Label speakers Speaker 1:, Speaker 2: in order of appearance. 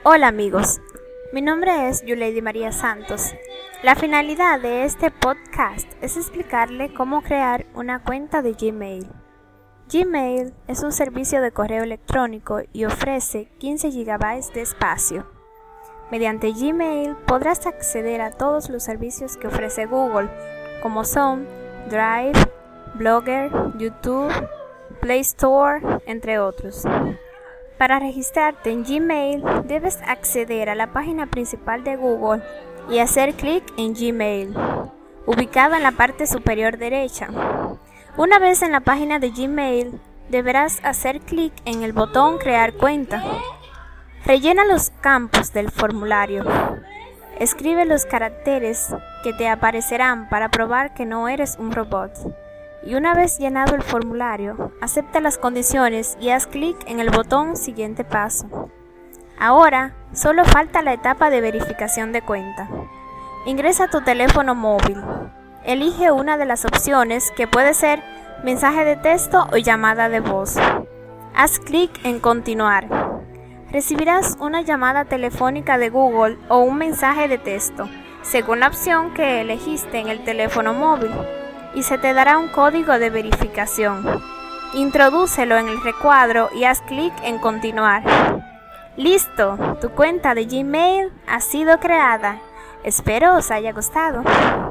Speaker 1: Hola amigos, mi nombre es Yuleidi María Santos. La finalidad de este podcast es explicarle cómo crear una cuenta de Gmail. Gmail es un servicio de correo electrónico y ofrece 15 GB de espacio. Mediante Gmail podrás acceder a todos los servicios que ofrece Google, como son Drive, Blogger, YouTube, Play Store, entre otros. Para registrarte en Gmail, debes acceder a la página principal de Google y hacer clic en Gmail, ubicado en la parte superior derecha. Una vez en la página de Gmail, deberás hacer clic en el botón Crear cuenta. Rellena los campos del formulario. Escribe los caracteres que te aparecerán para probar que no eres un robot. Y una vez llenado el formulario, acepta las condiciones y haz clic en el botón Siguiente paso. Ahora, solo falta la etapa de verificación de cuenta. Ingresa tu teléfono móvil. Elige una de las opciones que puede ser mensaje de texto o llamada de voz. Haz clic en Continuar. Recibirás una llamada telefónica de Google o un mensaje de texto, según la opción que elegiste en el teléfono móvil, y se te dará un código de verificación. Introdúcelo en el recuadro y haz clic en Continuar. ¡Listo! Tu cuenta de Gmail ha sido creada. Espero os haya gustado.